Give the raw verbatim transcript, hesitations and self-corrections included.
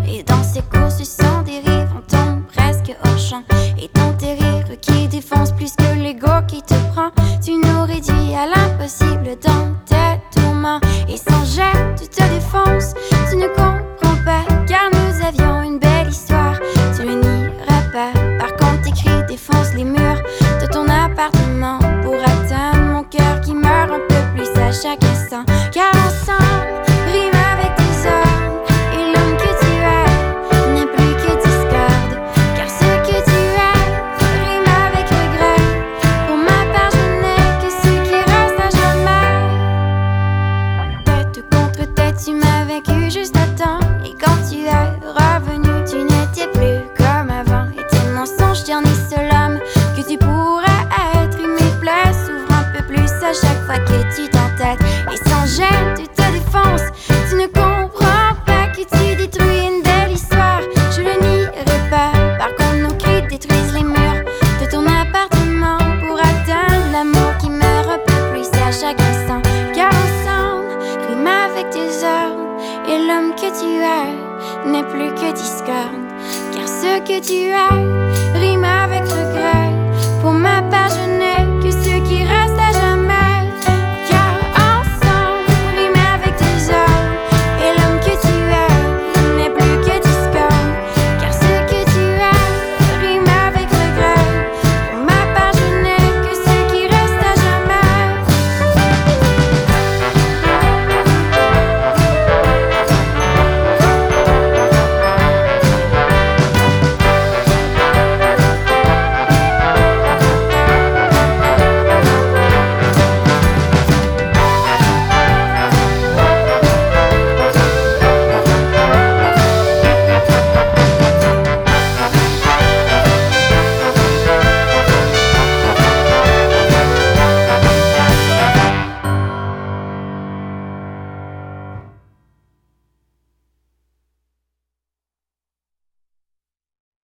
Et dans ces courses sans dérive, on tombe presque hors champ. Et dans tes rires qui défoncent plus que l'ego qui te prend, tu nous réduis à l'impossible dans tes tourments. Et sans gêne, tu te défonces, tu ne comprends pas, car nous avions une belle histoire, tu le nieras pas. Par contre tes cris défoncent les murs de ton appartement pour atteindre mon cœur qui meurt un peu plus à chaque instant. Car ensemble, rime avec tes ordres, et l'homme que tu es n'est plus que discorde. Car ce que tu es rime avec regret. Pour ma part je n'ai que ce qui reste à jamais. Tête contre tête tu m'as vaincu juste à temps, et quand tu es revenu tu n'étais plus comme avant. Et tes mensonges ternissent l'homme que tu pourrais être, et mes plaies s'ouvrent un peu plus à chaque fois que tu t'entêtes. Et sans gêne tu te défonces, tu ne comprends pas que tu détruis une belle histoire, je le nierai pas. Par contre nos cris détruisent les murs de ton appartement pour atteindre l'amour qui meurt un peu plus à chaque instant. Car ensemble, rime avec tes ordres, et l'homme que tu es n'est plus que discorde. Car ce que tu es rime avec regret. Pour ma part je